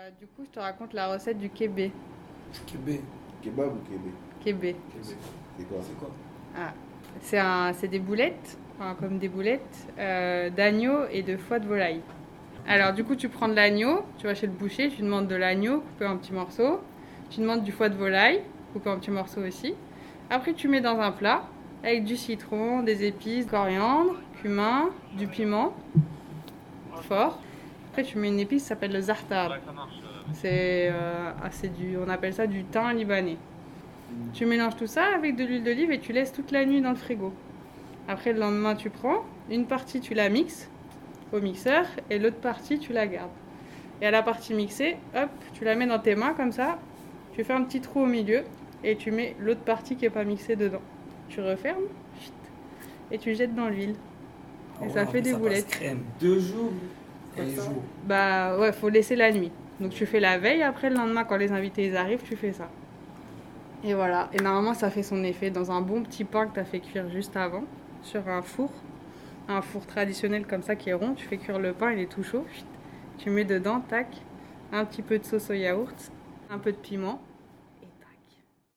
Du coup, je te raconte la recette du kébé. Kébé. Kebab ou kébé? Kébé. C'est quoi? C'est quoi? Ah. C'est des boulettes, enfin, comme des boulettes, d'agneau et de foie de volaille. Alors, du coup, tu prends de l'agneau, tu vas chez le boucher, tu demandes de l'agneau coupé en petits morceaux. Tu demandes du foie de volaille coupé en petits morceaux aussi. Après, tu mets dans un plat avec du citron, des épices, coriandre, cumin, du piment fort. Après, tu mets une épice qui s'appelle le za'atar. On appelle ça du thym libanais. Tu mélanges tout ça avec de l'huile d'olive et tu laisses toute la nuit dans le frigo. Après, le lendemain, tu prends une partie, tu la mixes au mixeur et l'autre partie, tu la gardes. Et à la partie mixée, hop, tu la mets dans tes mains comme ça. Tu fais un petit trou au milieu et tu mets l'autre partie qui n'est pas mixée dedans. Tu refermes et tu jettes dans l'huile. Et ça fait des boulettes. Crème. 2 jours et un jour. Bah ouais, faut laisser la nuit. Donc tu fais la veille, après le lendemain quand les invités ils arrivent, tu fais ça. Et voilà, et normalement ça fait son effet dans un bon petit pain que tu as fait cuire juste avant, sur un four traditionnel comme ça qui est rond, tu fais cuire le pain, il est tout chaud, tu mets dedans, tac, un petit peu de sauce au yaourt, un peu de piment,